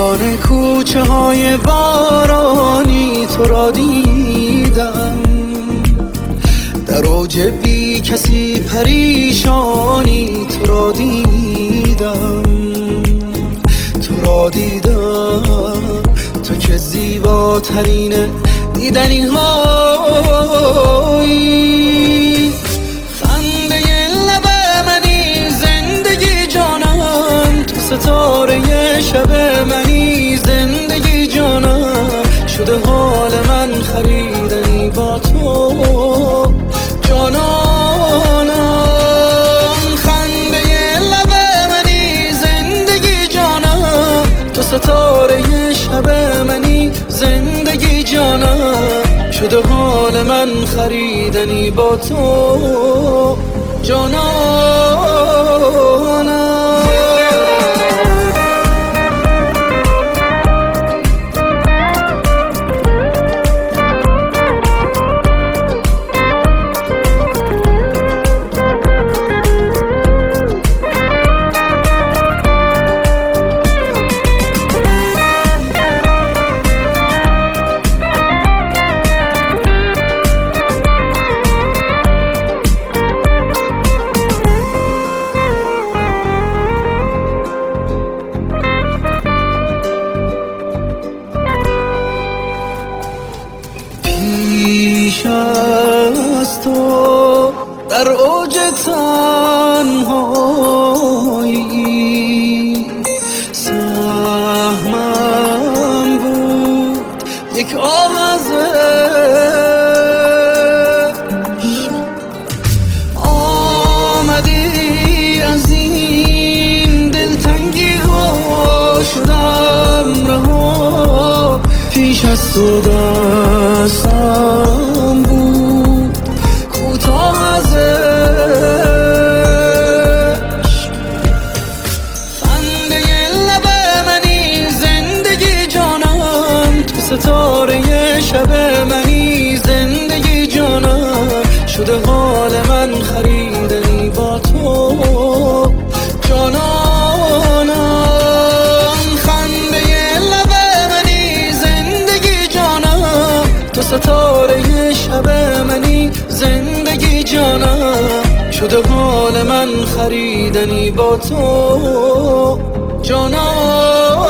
ویران کوچه های بارانی تو را دیدم، در اوج بی کسی پریشانی تو را دیدم، تو را دیدم، تو که زیباترین دیدنی هایی. خنده لب منی زندگی جانم، تو ستاره شب منی زندگی جانم، شده حال من خریدنی با تو جانانم. خنده لب منی زندگی جانم، تو ستاره شب منی زندگی جانم، شده حال من خریدنی با تو جانانم. پیش از تو در اوج تنهایی سهمم بود یک آواز آمدی از این دلتنگی ها شدم رها. پیش از تو دستم بود کوتاه از عشق. خنده لب منی زندگی جانم، تو ستاره شب منی زندگی جانم، شده حال من خریدنی با تو جانانم. خنده لب منی زندگی جانم، تو ستاره شب منی زندگی جانم، شده حال من خریدنی با تو جانم.